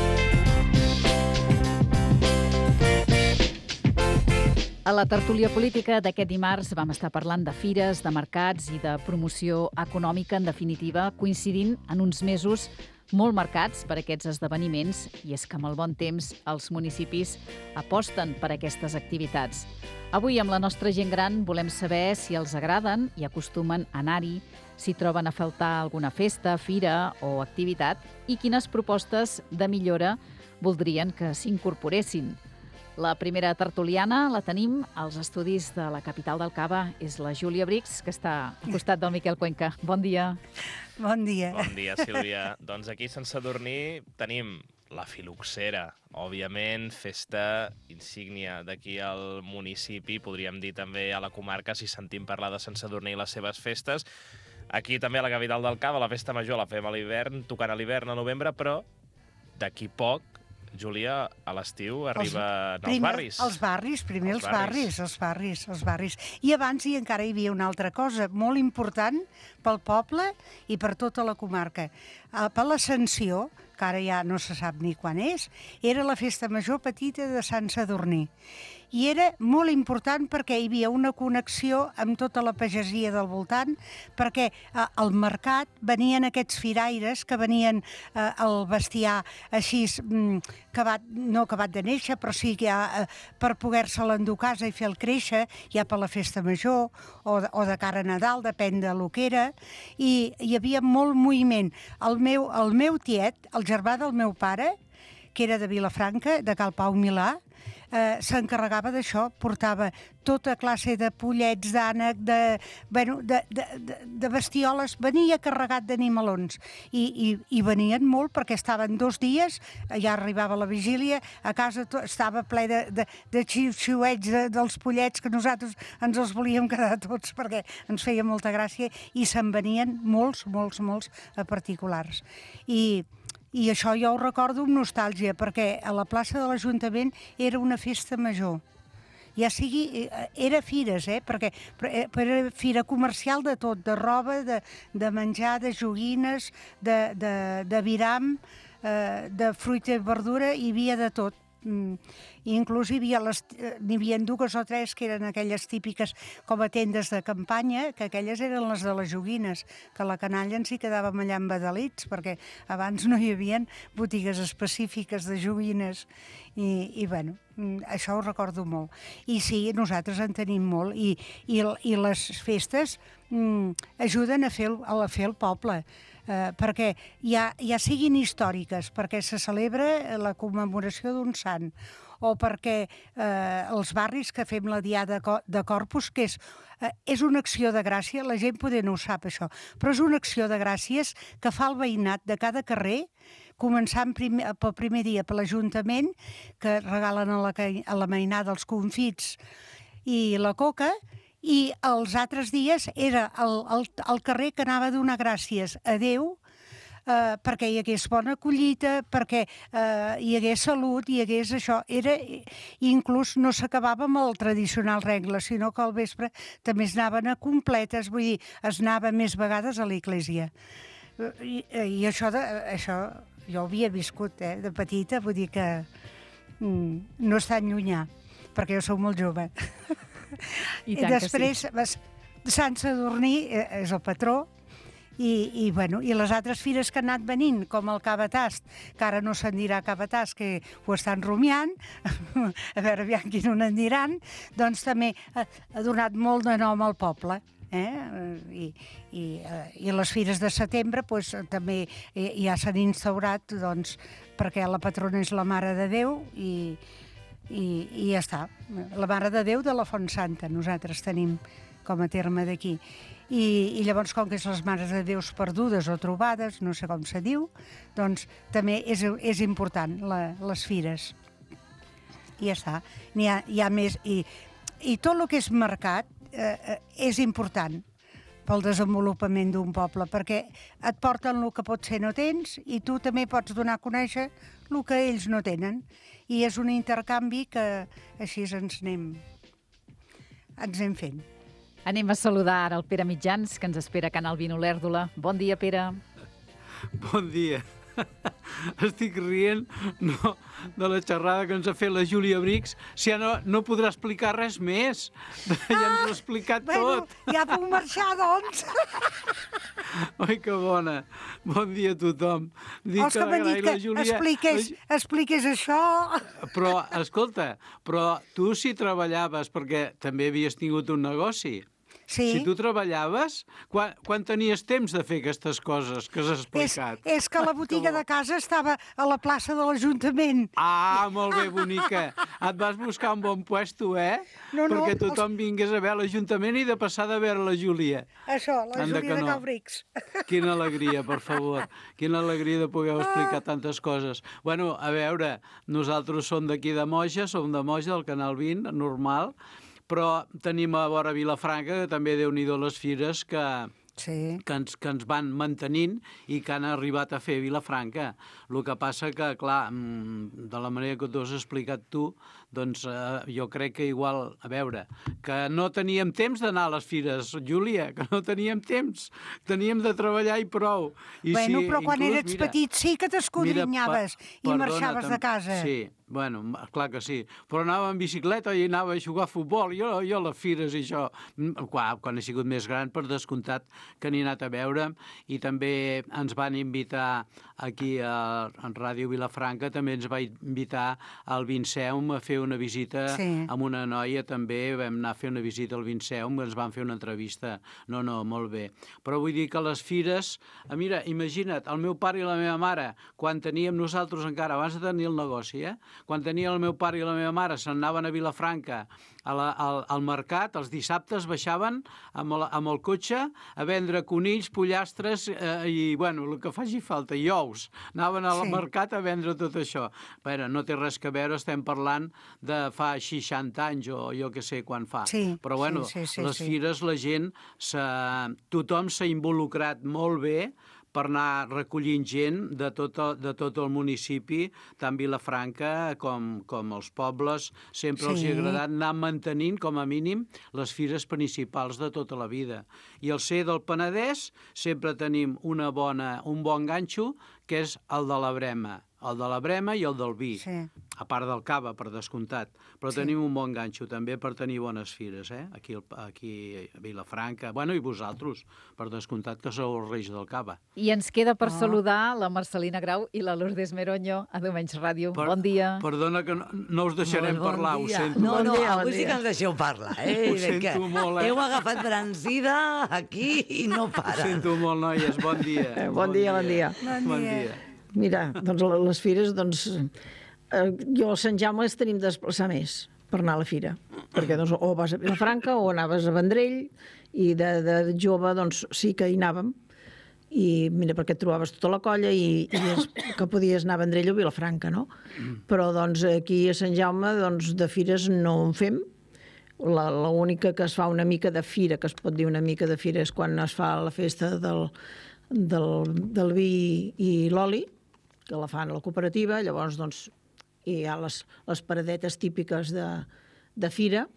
A la tertúlia política d'aquest dimarts vam estar parlant de fires, de mercats i de promoció econòmica, en definitiva, coincidint en uns mesos molt marcats per aquests esdeveniments, i és que amb el bon temps els municipis aposten per aquestes activitats. Avui, amb la nostra gent gran, volem saber si els agraden i acostumen a anar-hi, si troben a faltar alguna festa, fira o activitat i quines propostes de millora voldrien que s'incorporessin. La primera tertuliana la tenim als estudis de la capital del Cava. És la Júlia Brix, que està al costat del Miquel Cuenca. Bon dia. Bon dia. Bon dia, Sílvia. Doncs aquí a Sant Sadurní tenim la Filoxera, òbviament, festa insígnia d'aquí al municipi, podríem dir també a la comarca, si sentim parlar de Sant Sadurní i les seves festes. Aquí també a la capital del Cava, la festa major la fem a l'hivern, tocant a l'hivern a novembre, però d'aquí poc, Júlia, a l'estiu arriben els barris. Els barris, primer els barris. I abans encara hi havia una altra cosa molt important pel poble i per tota la comarca. Per l'Ascensió, que ara ja no se sap ni quan és, era la festa major petita de Sant Sadurní. I era molt important perquè hi havia una connexió amb tota la pagesia del voltant, perquè al mercat venien aquests firaires que venien al bestiar així, no acabat de néixer, però sí que per poder-se l'endur a casa i fer-lo créixer, ja per la festa major o de cara a Nadal, depèn de lo que era, i hi havia molt moviment. El meu tiet, el germà del meu pare, que era de Vilafranca, de Cal Pau Milà, s'encarregava d'això, portava tota classe de pollets, d'ànec, de bestioles, venia carregat d'animalons. I venien molt perquè estaven 2 dies, ja arribava la vigília, a casa estava ple de xiu-xiuets dels pollets que nosaltres ens els volíem quedar tots perquè ens feia molta gràcia i se'n venien molts particulars. I això jo ho recordo amb nostàlgia, perquè a la plaça de l'Ajuntament era una festa major. Ja sigui, era fires, perquè era fira comercial de tot, de roba, de menjar, de joguines, de viram, de fruita i verdura, hi havia de tot. Inclús n'hi havia 2 o 3 que eren aquelles típiques com a tendes de campanya, que aquelles eren les de les joguines, que la canalla ens hi quedàvem allà embadalits, perquè abans no hi havia botigues específiques de joguines. I bueno, això ho recordo molt. I sí, nosaltres en tenim molt, i les festes ajuden a fer el poble, perquè ja siguin històriques, perquè se celebra la commemoració d'un sant, o perquè els barris que fem la Diada de Corpus, que és una acció de gràcia, la gent poder no ho sap això, però és una acció de gràcies que fa el veïnat de cada carrer, començant pel primer dia per l'Ajuntament, que regalen a la mainada els confits i la coca, i els altres dies era el carrer que anava a donar gràcies a Déu perquè hi hagués bona collita, perquè hi hagués salut, hi hagués això. Inclús no s'acabava amb el tradicional regle, sinó que al vespre també es anaven a completes, vull dir, es anava més vegades a l'església. I això jo ho havia viscut de petita, vull dir que no és tan llunyà, perquè jo soc molt jove. I després, Sant Sadurní és el patró, i les altres fires que han anat venint, com el Cabatast, que ara no se'n dirà Cabatast, que ho estan rumiant, a veure aviam quin en diran, doncs també ha donat molt de nom al poble. I les fires de setembre també ja s'han instaurat, perquè la patrona és la Mare de Déu i ja està. La Mare de Déu de la Font Santa, nosaltres tenim com a terme d'aquí. I llavors, com que és les Mares de Déus perdudes o trobades, no sé com se diu, doncs també és important, les fires. I ja està. N'hi ha més. I tot el que és mercat és important pel desenvolupament d'un poble, perquè et porten el que potser no tens i tu també pots donar a conèixer el que ells no tenen. I és un intercanvi que així ens anem fent. Anem a saludar ara el Pere Mitjans, que ens espera a Canal Vino Olèrdola. Bon dia, Pere. Bon dia. Estic rient de la xerrada que ens ha fet la Júlia Brix. Si ja no podrà explicar res més. Ja ens ho ha explicat tot. Ja puc marxar, doncs. Oi, que bona. Bon dia a tothom. Els que m'han dit que expliqués això... Però, escolta, tu si treballaves, perquè també havies tingut un negoci, Sí. Si tu treballaves, quan tenies temps de fer aquestes coses que has explicat? És que la botiga de casa estava a la plaça de l'Ajuntament. Ah, molt bé, bonica. Et vas buscar un bon puesto, No, perquè tothom vingués a veure l'Ajuntament i de passada a veure la Júlia. Això, la Júlia de Calbrics. Quina alegria, per favor. Quina alegria de poder explicar tantes coses. Bueno, a veure, nosaltres som d'aquí de Moja, som de Moja, del Canal 20, normal, però tenim a vora Vilafranca, que també Déu-n'hi-do les fires que ens van mantenint i que han arribat a fer Vilafranca. El que passa que, clar, de la manera que t'ho has explicat tu, doncs jo crec que igual, a veure, que no teníem temps d'anar a les fires, Júlia, que no teníem temps. Teníem de treballar i prou. Bueno, però quan eres petit sí que t'escodrinyaves i marxaves de casa. Sí, bueno, clar que sí. Però anava en bicicleta i anava a jugar a futbol. Jo a les fires i això. Quan he sigut més gran, per descomptat, que n'he anat a veure. I també ens van invitar aquí a Ràdio Vilafranca, també ens va invitar al Vinceum a fer una visita amb una noia també. Vam anar a fer una visita al Vinceum, ens van fer una entrevista. No, molt bé. Però vull dir que les fires... Mira, imagina't, el meu pare i la meva mare, quan teníem nosaltres encara, abans de tenir el negoci, quan tenia el meu pare i la meva mare, se'n anaven a Vilafranca al mercat, els dissabtes baixaven amb el cotxe a vendre conills, pollastres i, bueno, el que faci falta, i ous. Anaven al mercat a vendre tot això. Bé, no té res que veure, estem parlant de fa 60 anys o jo que sé quan fa. Però, bueno, les fires, la gent, tothom s'ha involucrat molt bé per anar recollint gent de tot el municipi, tant Vilafranca com els pobles. Sempre els ha agradat anar mantenint, com a mínim, les fires principals de tota la vida. I al ser del Penedès sempre tenim un bon ganxo, que és el de la Brema. El de la Brema i el del vi, a part del cava, per descomptat. Però tenim un bon ganxo també per tenir bones fires, aquí a Vilafranca. Bueno, i vosaltres, per descomptat, que sou els reis del cava. I ens queda per saludar la Marcelina Grau i la Lourdes Meroño a Diumenge Ràdio. Bon dia. Perdona que no us deixarem parlar, ho sento. No, avui sí que ens deixeu parlar. Ho sento molt, Heu agafat brancida aquí i no para. Ho sento molt, noies. Bon dia. Bon dia. Bon dia. Mira, doncs les fires, jo a Sant Jaume tenim de desplaçar més per anar a la fira, perquè doncs, o vas a Vilafranca o anaves a Vendrell, i de jove doncs sí que hi anàvem, i mira, perquè et trobaves tota la colla i que podies anar a Vendrell o a Vilafranca, no? Però doncs aquí a Sant Jaume doncs, de fires no en fem. L'única que es fa una mica de fira, que es pot dir una mica de fira, és quan es fa la festa del vi i l'oli, que la fan a la cooperativa. Llavors doncs, hi ha les paradetes típiques de fira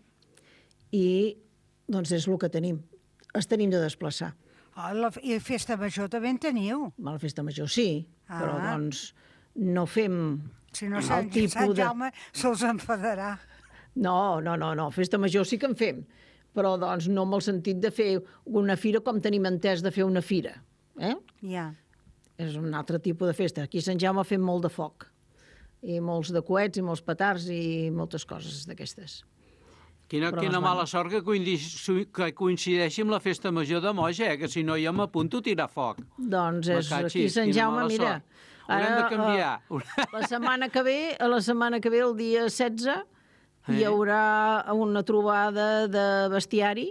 i doncs és el que tenim. Es tenim de desplaçar. I festa major també en teniu? La festa major sí, però doncs no fem si no, Sant Jaume se'ls enfadarà. No, festa major sí que en fem, però doncs no amb el sentit de fer una fira com tenim entès de fer una fira. Ja. És un altre tipus de festa. Aquí a Sant Jaume fem molt de foc, i molts de coets, i molts petards, i moltes coses d'aquestes. Quina mala sort que coincideixi amb la festa major de Moja, que si no jo m'apunto a tirar foc. Doncs és aquí a Sant Jaume, mira. Haurem de canviar. La setmana que ve, el dia 16, hi haurà una trobada de bestiari.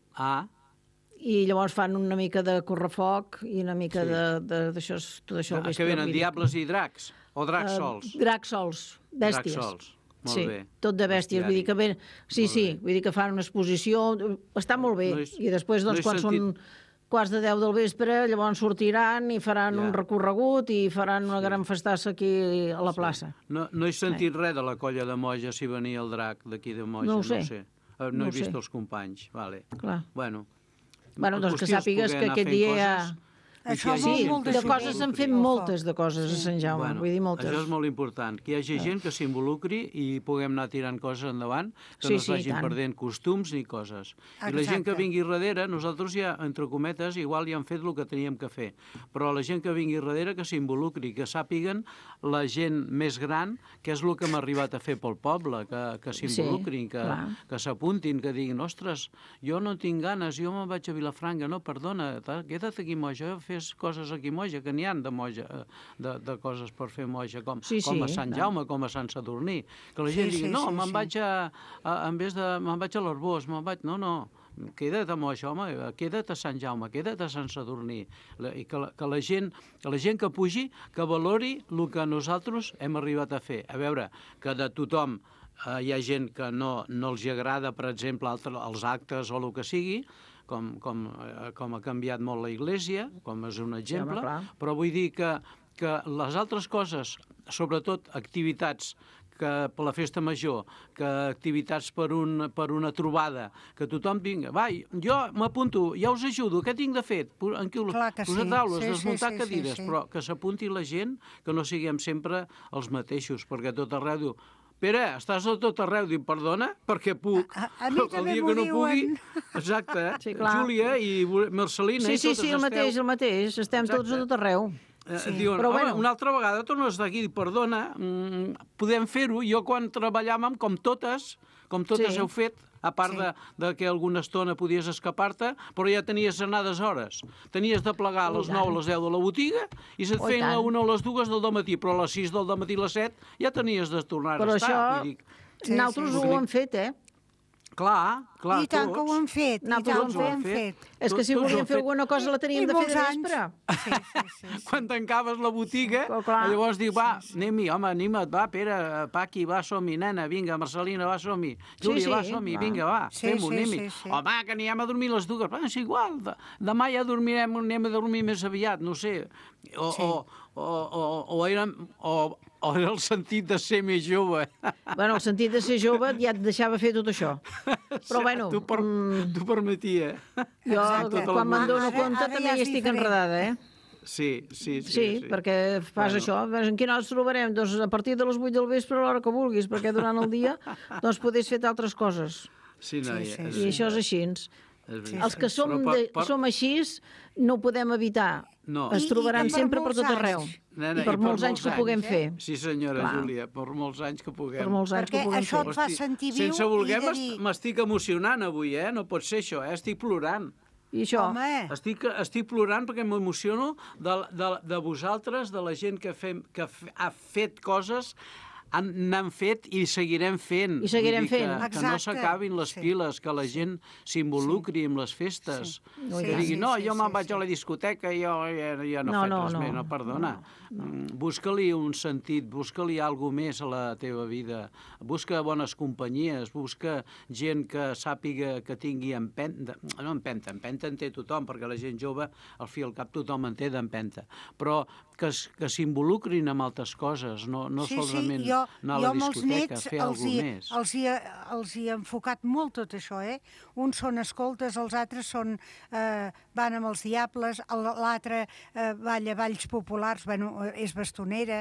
I llavors fan una mica de correfoc i una mica d'això. Que venen diables i dracs? O dracs sols? Dracs sols, bèsties. Dracs sols, molt bé. Tot de bèsties, vull dir que ven... Sí, vull dir que fan una exposició, està molt bé. I després, doncs, quan són quarts de 10 del vespre, llavors sortiran i faran un recorregut i faran una gran festassa aquí a la plaça. No he sentit res de la colla de Moja si venia el drac d'aquí de Moja, no ho sé. No he vist els companys, vale. Clar. Bueno, doncs que sàpigues que aquest dia Això Sí, de coses en fem moltes de coses a Sant Jaume, vull dir moltes. Això és molt important, que hi hagi gent que s'involucri i puguem anar tirant coses endavant, que no es vagin perdent costums ni coses. I la gent que vingui darrere, nosaltres ja, entre cometes, igual ja hem fet el que teníem que fer, però la gent que vingui darrere que s'involucri, que sàpiguen la gent més gran, que és el que hem arribat a fer pel poble, que s'involucrin, que s'apuntin, que diguin, ostres, jo no tinc ganes, jo me'n vaig a Vilafranca, no, perdona, queda't aquí moja, fes coses aquí moja, que n'hi ha de moja, de coses per fer moja, com a Sant Jaume, com a Sant Sadurní, que la gent digui, no, me'n vaig a l'Arbós, no, queda't amb això, home, queda't a Sant Jaume, queda't a Sant Sadurní, i que la gent que pugi, que valori el que nosaltres hem arribat a fer. A veure, que de tothom hi ha gent que no els agrada, per exemple, els actes o el que sigui, com ha canviat molt la Iglésia, com és un exemple, però vull dir que les altres coses, sobretot activitats que per la festa major, que activitats per una trobada, que tothom vingui, va, jo m'apunto, ja us ajudo, què tinc de fer? Posar taules, desmuntar cadires, però que s'apunti la gent, que no siguem sempre els mateixos, perquè tot arreu diu, Pere, estàs a tot arreu, dic, perdona, perquè puc. A mi també m'ho diuen. Exacte, Júlia i Marcelina i totes esteu... el mateix, estem tots a tot arreu. Diuen, una altra vegada torno a estar aquí, perdona, podem fer-ho. Jo quan treballàvem, com totes heu fet, a part de que alguna estona podies escapar-te, però ja tenies anades hores. Tenies de plegar a les 9 a les 10 de la botiga i se't feien a 1 a les 2 del dematí, però a les 6 del dematí a les 7 ja tenies de tornar a estar. Però això, nosaltres ho hem fet, Clar, I tant que ho hem fet, És que si volíem fer alguna cosa la teníem de fer de vespre. Sí. Quan tancaves la botiga, llavors dic, va, anem-hi, home, anima't, va, Pere, Paqui, va, som-hi, nena, vinga, Marcelina, va, som-hi, Júlia, va, som-hi, vinga, va, fem-ho, anem-hi. Home, que anirem a dormir les dues, és igual, demà ja anem a dormir més aviat, no sé, o era el sentit de ser més jove. Bueno, el sentit de ser jove ja et deixava fer tot això. Però bueno... T'ho permetia. Jo, quan me'n dono compte, també hi estic enredada, Sí, perquè fas això. En quina hora ens trobarem? Doncs a partir de les 8 del vespre, a l'hora que vulguis, perquè durant el dia doncs podés fer altres coses. Sí, noia. I això és així. Els que som així no ho podem evitar. Es trobaran sempre per tot arreu. I per molts anys que puguem fer. Sí, senyora Júlia, per molts anys que puguem. Perquè això et fa sentir viu. Sense voler m'estic emocionant avui, no pot ser això, estic plorant. I això? Estic plorant perquè m'emociono de vosaltres, de la gent que ha fet coses, n'han fet i seguirem fent. I seguirem fent. Que no s'acabin les piles, que la gent s'involucri amb les festes. Que digui, no, jo me'n vaig a la discoteca i jo ja no faig res més. No, perdona. Busca-li un sentit, busca-li alguna més a la teva vida. Busca bones companyies, busca gent que sàpiga que tingui empenta. No empenta en té tothom, perquè la gent jove, al fi i al cap, tothom en té d'empenta. Però que s'involucrin amb altres coses, no solament anar a la discoteca, fer alguna més. Els hi ha enfocat molt tot això, Uns són escoltes, els altres van amb els diables, l'altre balla balls populars, és bastonera,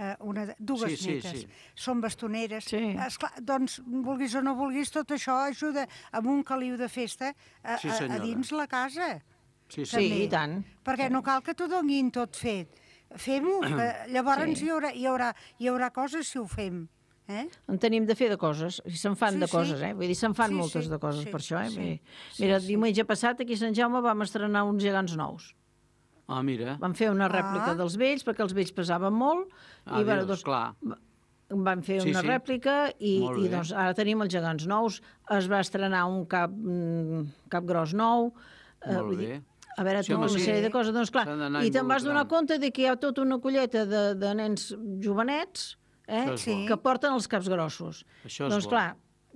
dues netes són bastoneres. Esclar, doncs, vulguis o no vulguis, tot això ajuda amb un caliu de festa a dins la casa. Sí, i tant. Perquè no cal que t'ho donin tot fet. Fem-ho, llavors hi haurà coses si ho fem. En tenim de fer de coses, i se'n fan de coses, vull dir, se'n fan moltes de coses per això, Mira, el diumenge passat aquí a Sant Jaume vam estrenar uns gegants nous. Ah, mira. Vam fer una rèplica dels vells, perquè els vells pesaven molt, i clar. Vam fer una rèplica i doncs ara tenim els gegants nous. Es va estrenar un cap gros nou. Molt bé. A veure, una sèrie de coses, doncs clar, i te'n vas donar compte que hi ha tota una colleta de nens jovenets que porten els caps grossos. Doncs clar,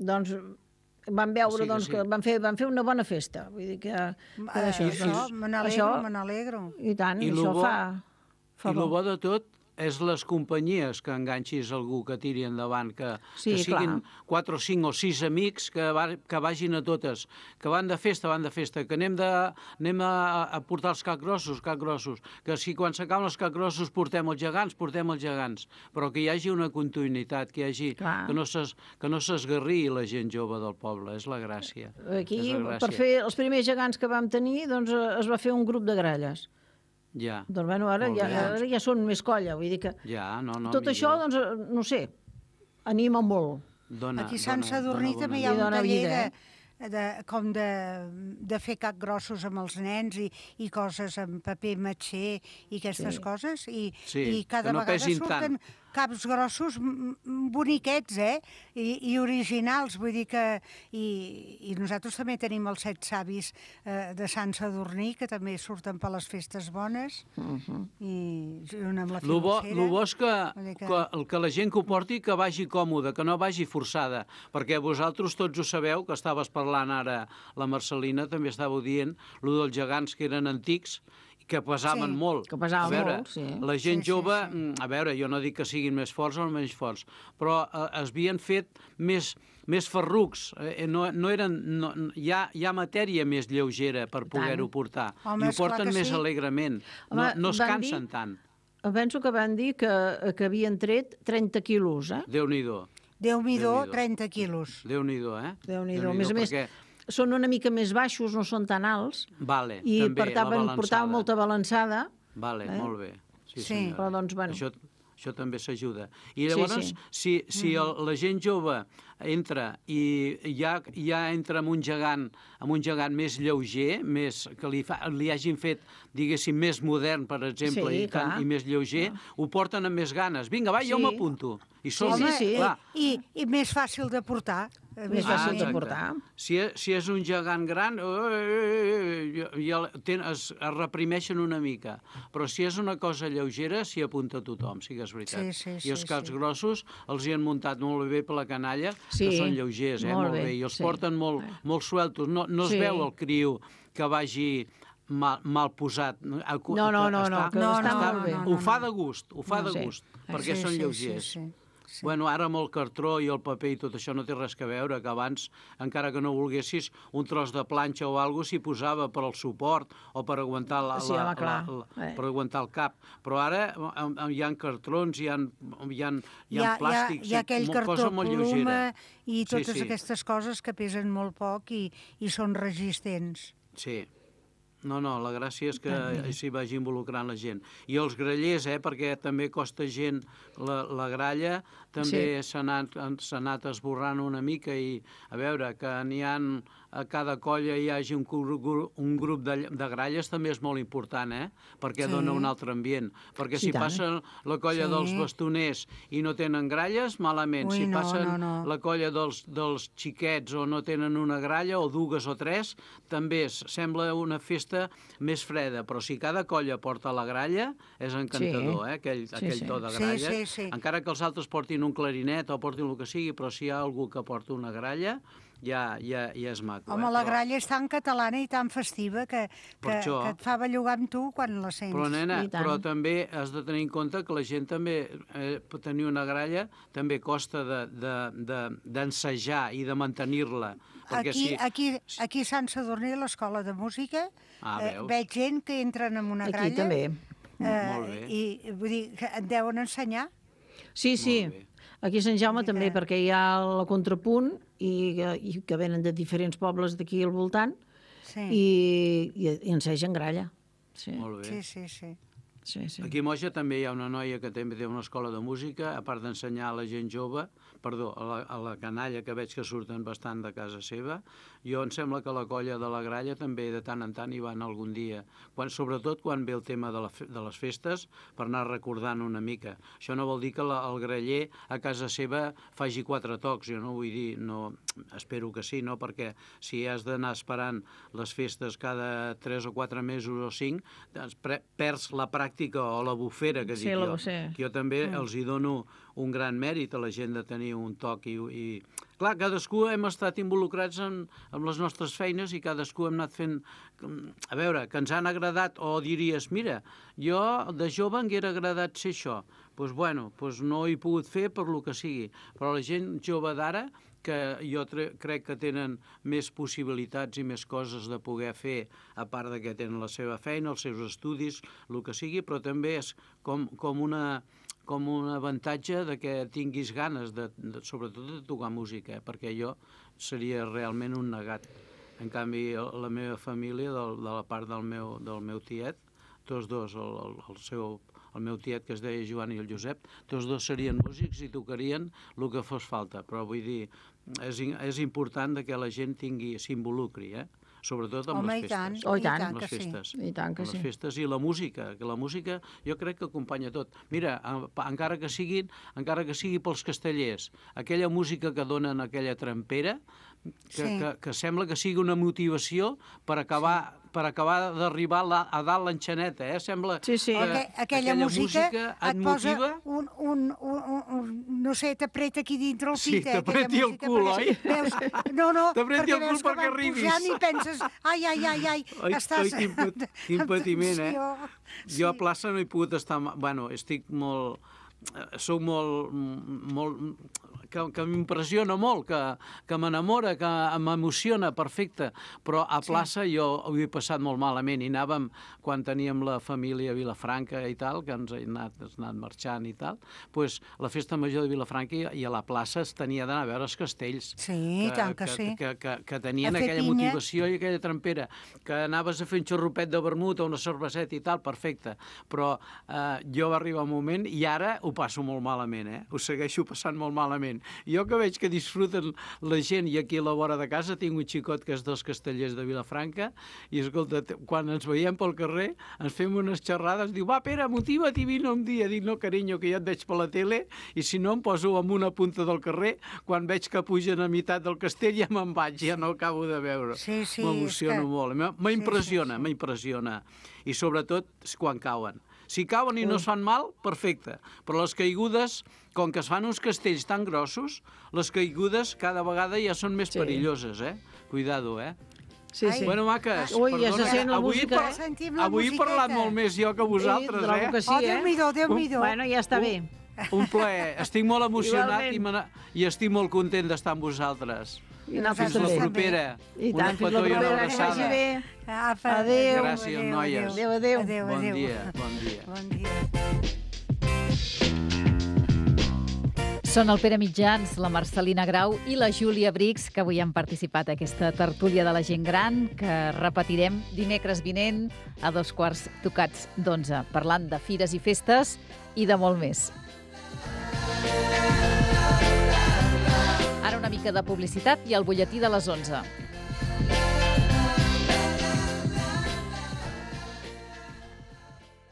vam veure que van fer una bona festa. Vull dir que això, me n'alegro. I tant, això fa... I el bo de tot és les companyies que enganxis algú que tiri endavant, que siguin 4 o 5 o 6 amics que vagin a totes, que van de festa, que anem a portar els capgrossos, que si quan s'acaben els capgrossos portem els gegants, però que hi hagi una continuïtat, que no s'esgarri la gent jove del poble, és la gràcia. Aquí, per fer els primers gegants que vam tenir, doncs es va fer un grup de gralles. Ja. Doncs bueno, ara ja són més colla, vull dir que... Tot això, doncs, no sé, anima molt. Aquí a Sant Sadurní també hi ha un taller de fer capgrossos amb els nens i coses amb paper matxer i aquestes coses, i cada vegada surten caps grossos boniquets, i originals, vull dir que... I nosaltres també tenim els 7 savis de Sant Sadurní, que també surten per les festes bones, i junt amb la filocera. El bo és que la gent que ho porti, que vagi còmoda, que no vagi forçada, perquè vosaltres tots ho sabeu, que estaves parlant ara, la Marcelina també estàveu dient, allò dels gegants que eren antics, que pesaven molt. Que pesaven molt, sí. La gent jove, a veure, jo no dic que siguin més forts o menys forts, però es havien fet més ferrucs. Hi ha matèria més lleugera per poder-ho portar. I ho porten més alegrement. No es cansen tant. Penso que van dir que havien tret 30 quilos, Déu-n'hi-do. Déu-n'hi-do, 30 quilos. Déu-n'hi-do, Déu-n'hi-do. A més a més, són una mica més baixos, no són tan alts, i per tant portaven molta balançada. Vale, molt bé. Sí. Però doncs, bueno... Això també s'ajuda. I llavors, si la gent jove entra i ja entra amb un gegant més lleuger, que li hagin fet, diguéssim, més modern, per exemple, i més lleuger, ho porten amb més ganes. Vinga, va, jo m'apunto. I més fàcil de portar. Més fàcil de portar. Si és un gegant gran, es reprimeixen una mica. Però si és una cosa lleugera, s'hi apunta tothom, sí que és veritat. I els caps grossos els hi han muntat molt bé per la canalla, que són lleugers, molt bé. I els porten molt sueltos. No es veu el criu que vagi mal posat. No, que està molt bé. Ho fa de gust, perquè són lleugers. Bueno, ara amb el cartró i el paper i tot això no té res a veure, que abans, encara que no volguessis, un tros de planxa o alguna cosa s'hi posava per al suport o per aguantar per aguantar el cap. Però ara hi ha cartrons, hi ha plàstics, hi ha aquell cartró pluma i totes aquestes coses que pesen molt poc i són resistents. Sí. No, la gràcia és que s'hi vagi involucrant la gent. I els grallers, perquè també costa gent la gralla, també s'ha anat esborrant una mica i, a veure, que n'hi ha a cada colla hi hagi un grup de gralles també és molt important, perquè dona un altre ambient. Perquè si passa la colla dels bastoners i no tenen gralles, malament. Si passen la colla dels xiquets o no tenen una gralla, o dues o tres, també sembla una festa més freda. Però si cada colla porta la gralla, és encantador, aquell to de gralles. Encara que els altres portin un clarinet o portin el que sigui, però si hi ha algú que porta una gralla, ja és maco. Home, la gralla és tan catalana i tan festiva que et fa bellugar amb tu quan la sents. Però, nena, però també has de tenir en compte que la gent també, tenir una gralla, també costa d'ensejar i de mantenir-la. Aquí a Sant Sadurní, a l'escola de música, veig gent que entren en una gralla. Aquí també. I vull dir, que et deuen ensenyar. Sí. Aquí a Sant Jaume també, perquè hi ha la contrapunt i que venen de diferents pobles d'aquí al voltant i ensegen gralla. Molt bé. Sí. Aquí a Moja també hi ha una noia que també té una escola de música, a part d'ensenyar a la gent jove, a la canalla, que veig que surten bastant de casa seva. Jo em sembla que la colla de la gralla també de tant en tant hi van algun dia, sobretot quan ve el tema de les festes, per anar recordant una mica. Això no vol dir que el graller a casa seva faci 4 tocs, jo no vull dir, espero que sí, no? Perquè si has d'anar esperant les festes cada 3 o 4 mesos o 5, doncs perds la pràctica o la bufera, que dic jo. Jo també els hi dono un gran mèrit a la gent de tenir un toc i clar, cadascú hem estat involucrats amb les nostres feines i cadascú hem anat fent... A veure, que ens han agradat, o diries, mira, jo de jove m'haguera agradat ser això. Doncs bueno, no ho he pogut fer per lo que sigui. Però la gent jove d'ara, que jo crec que tenen més possibilitats i més coses de poder fer, a part de que tenen la seva feina, els seus estudis, el que sigui, però també és com un avantatge de que tinguis ganes, sobretot de tocar música, perquè jo seria realment un negat. En canvi, la meva família, de la part del meu tiet, tots dos, el meu tiet, que es deia Joan, i el Josep, tots dos serien músics i tocarien el que fos falta. Però vull dir, és important que la gent s'involucri, sobretot amb les festes. I tant que sí. Les festes i la música, que la música jo crec que acompanya tot. Mira, encara que sigui pels castellers, aquella música que donen aquella trampera, que sembla que sigui una motivació per acabar d'arribar a dalt l'enxaneta, sembla que aquella música et motiva. No sé, t'apreta aquí dintre el pit. Sí, t'apreti el cul, oi? No, t'apreti el cul perquè arribis. I penses, ai, estàs... Quin patiment, Jo a plaça no he pogut estar... Bueno, soc molt... que m'impressiona molt, que m'enamora, que m'emociona, perfecte, però a plaça jo ho he passat molt malament i anàvem, quan teníem la família a Vilafranca i tal, que ens ha anat marxant i tal, doncs la festa major de Vilafranca i a la plaça es tenia d'anar a veure els castells. Sí, tant que sí. Que tenien aquella motivació i aquella trampera, que anaves a fer un xorropet de vermut o una cerveseta i tal, perfecte, però jo va arribar un moment i ara ho passo molt malament, ho segueixo passant molt malament. Jo que veig que disfruten la gent, i aquí a la vora de casa tinc un xicot que és dels castellers de Vilafranca, i escolta, quan ens veiem pel carrer ens fem unes xerrades, diu, va Pere, motiva't i vine un dia. Dic, no carinyo, que ja et veig per la tele, i si no em poso en una punta del carrer, quan veig que pugen a meitat del castell ja me'n vaig, ja no acabo de veure. M'emociono molt, m'impressiona, i sobretot quan cauen. Si cauen i no es fan mal, perfecte. Però les caigudes, com que es fan uns castells tan grossos, les caigudes cada vegada ja són més perilloses, Cuidado, Sí. Bueno, maques, ui, ja se sent la música, avui he parlat molt més jo que vosaltres, Déu-n'hi-do. Bueno, ja està bé. Un plaer. Estic molt emocionat i estic molt content d'estar amb vosaltres. Fins la propera. Una petó i una abraçada. Adéu. Gràcies, noies. Adéu. Bon dia. Són el Pere Mitjans, la Marcelina Grau i la Júlia Brix, que avui han participat a aquesta tertúlia de la gent gran, que repetirem dimecres vinent a 11:15, parlant de fires i festes i de molt més. Ara una mica de publicitat i el butlletí de les 11.